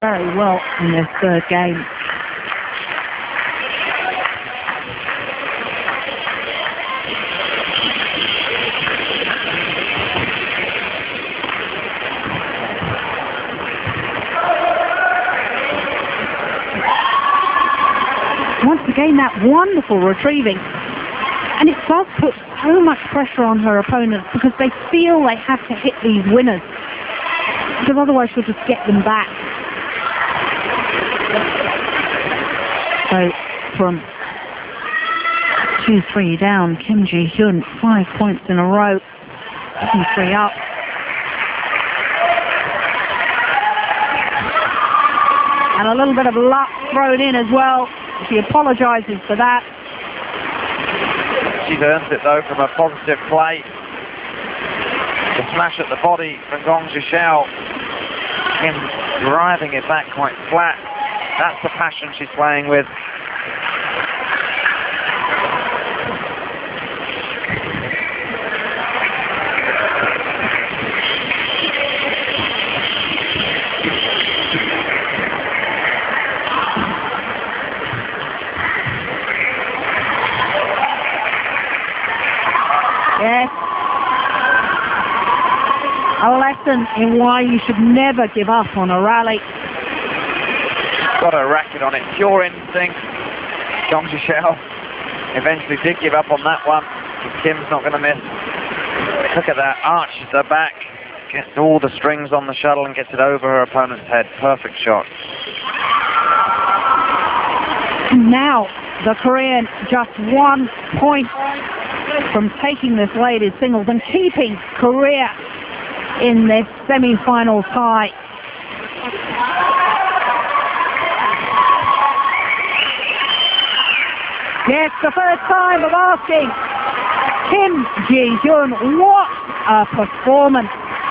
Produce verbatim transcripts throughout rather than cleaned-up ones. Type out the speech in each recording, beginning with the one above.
very well in this third game. Once again, that wonderful retrieving. And it does put so much pressure on her opponents because they feel they have to hit these winners, because otherwise she'll just get them back. So from two three down, Kim Ji-hyun, five points in a row, seven three up. And a little bit of luck thrown in as well. She apologises for that. She's earned it though from a positive play. The smash at the body from Gong Zhishao. Kim driving it back quite flat. That's the passion she's playing with. Yes. A lesson in why you should never give up on a rally. Got a racket on it, pure instinct. Gong Zhishao eventually did give up on that one. Kim's not going to miss. Look at that, arches her back, gets all the strings on the shuttle and gets it over her opponent's head. Perfect shot. Now the Korean just one point from taking this ladies singles and keeping Korea in this semi-final tie. Yes, the first time of asking Kim Ji-hyun, what a performance.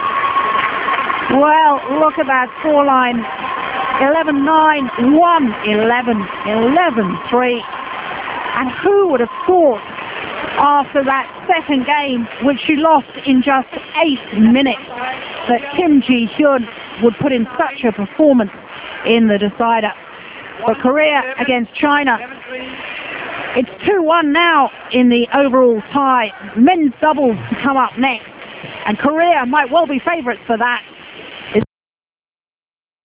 Well, look at that scoreline, eleven nine, one eleven, eleven three. And who would have thought after that second game, which she lost in just eight minutes, that Kim Ji-hyun would put in such a performance in the decider. For Korea against China, it's two one now in the overall tie. Men's doubles to come up next, and Korea might well be favourites for that.